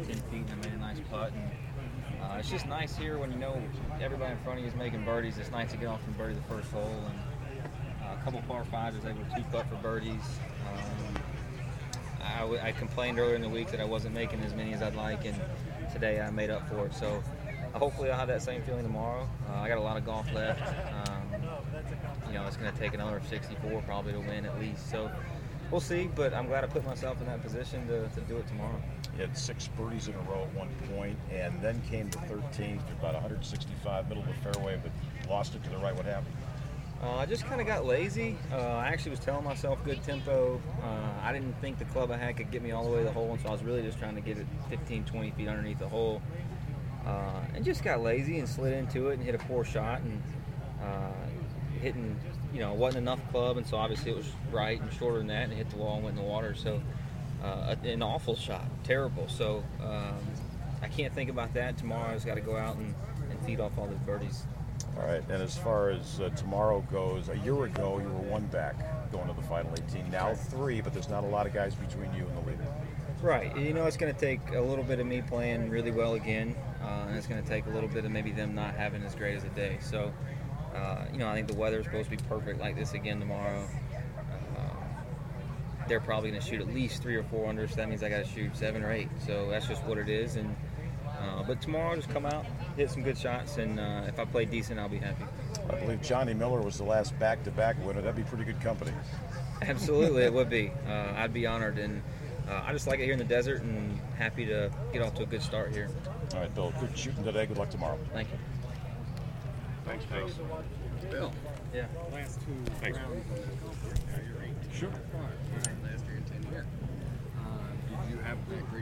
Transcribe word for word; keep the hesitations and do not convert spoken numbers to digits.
ten feet, and I made a nice putt. And uh, it's just nice here when you know everybody in front of you is making birdies. It's nice to get off and birdie the first hole. And uh, a couple par fives, I was able to two putt for birdies. Um, I, w I complained earlier in the week that I wasn't making as many as I'd like, and today I made up for it. So uh, hopefully I'll have that same feeling tomorrow. Uh, I got a lot of golf left. Um, you know, it's going to take another sixty-four probably to win at least. So we'll see, but I'm glad I put myself in that position to, to do it tomorrow. You had six birdies in a row at one point, and then came to thirteenth, about one sixty-five, middle of the fairway, but lost it to the right. What happened? Uh, I just kind of got lazy. Uh, I actually was telling myself good tempo. Uh, I didn't think the club I had could get me all the way to the hole, and so I was really just trying to get it fifteen, twenty feet underneath the hole. Uh, and just got lazy and slid into it and hit a poor shot, and uh, hitting, you know, wasn't enough club, and so obviously it was right and shorter than that, and it hit the wall and went in the water. So uh, an awful shot, terrible. So um, I can't think about that. Tomorrow I just got to go out and, and feed off all those birdies. All right, and as far as uh, tomorrow goes, a year ago you were one back going to the final eighteen. Now three, but there's not a lot of guys between you and the leader. Right. You know, it's going to take a little bit of me playing really well again, uh, and it's going to take a little bit of maybe them not having as great as a day. So, uh, you know, I think the weather is supposed to be perfect like this again tomorrow. Uh, they're probably going to shoot at least three or four under, so that means I got to shoot seven or eight. So that's just what it is. And uh, but tomorrow, I'll just come out, hit some good shots, and uh, if I play decent, I'll be happy. I believe Johnny Miller was the last back-to-back winner. That'd be pretty good company. Absolutely, it would be. Uh, I'd be honored, and uh, I just like it here in the desert, and happy to get off to a good start here. All right, Bill, good shooting today. Good luck tomorrow. Thank you. Thanks, thanks. Bill. Yeah. Last two Thanks. rounds of the golf right now, you're eight. Sure. Last year in ten years. Uh, did you have a great